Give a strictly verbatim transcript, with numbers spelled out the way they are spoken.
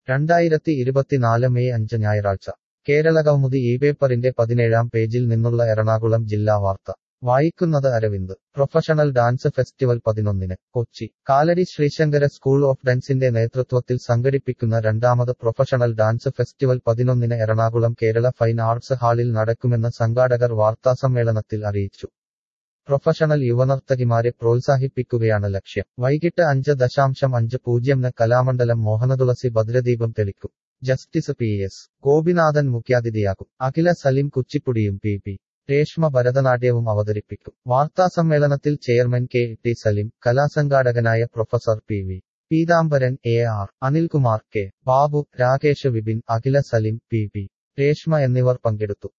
രണ്ടായിരത്തി ഇരുപത്തിനാല് മെയ് അഞ്ച് ഞായറാഴ്ച കേരളകൗമുദി ഈ പേപ്പറിന്റെ പതിനേഴാം പേജിൽ നിന്നുള്ള എറണാകുളം ജില്ലാ വാർത്ത വായിക്കുന്നത് അരവിന്ദ് പ്രൊഫഷണൽ ഡാൻസ് ഫെസ്റ്റിവൽ പതിനൊന്നിന് കൊച്ചി കാലടി ശ്രീശങ്കര സ്കൂൾ ഓഫ് ഡാൻസിന്റെ നേതൃത്വത്തിൽ സംഘടിപ്പിക്കുന്ന രണ്ടാമത് പ്രൊഫഷണൽ ഡാൻസ് ഫെസ്റ്റിവൽ പതിനൊന്നിന് എറണാകുളം കേരള ഫൈൻ ആർട്സ് ഹാളിൽ നടക്കുമെന്ന് സംഘാടകർ വാർത്താസമ്മേളനത്തിൽ അറിയിച്ചു. പ്രൊഫഷണൽ യുവനർത്തകിമാരെ പ്രോത്സാഹിപ്പിക്കുകയാണ് ലക്ഷ്യം. വൈകിട്ട് അഞ്ച് ദശാംശം അഞ്ച് പൂജ്യംന് കലാമണ്ഡലം മോഹനതുളസി ഭദ്രദീപം തെളിക്കും. ജസ്റ്റിസ് പി എസ് ഗോപിനാഥൻ മുഖ്യാതിഥിയാകും. അഖില സലിം കുച്ചിപ്പുടിയും പി പി രേഷ്മ ഭരതനാട്യവും അവതരിപ്പിക്കും. വാർത്താസമ്മേളനത്തിൽ ചെയർമാൻ കെ ടി സലിം, കലാസംഘാടകനായ professor P V Peethambaran, A R Anilkumar, K Babu, Rakesh Vipin, Akhila Salim, P P Reshma എന്നിവർ പങ്കെടുത്തു.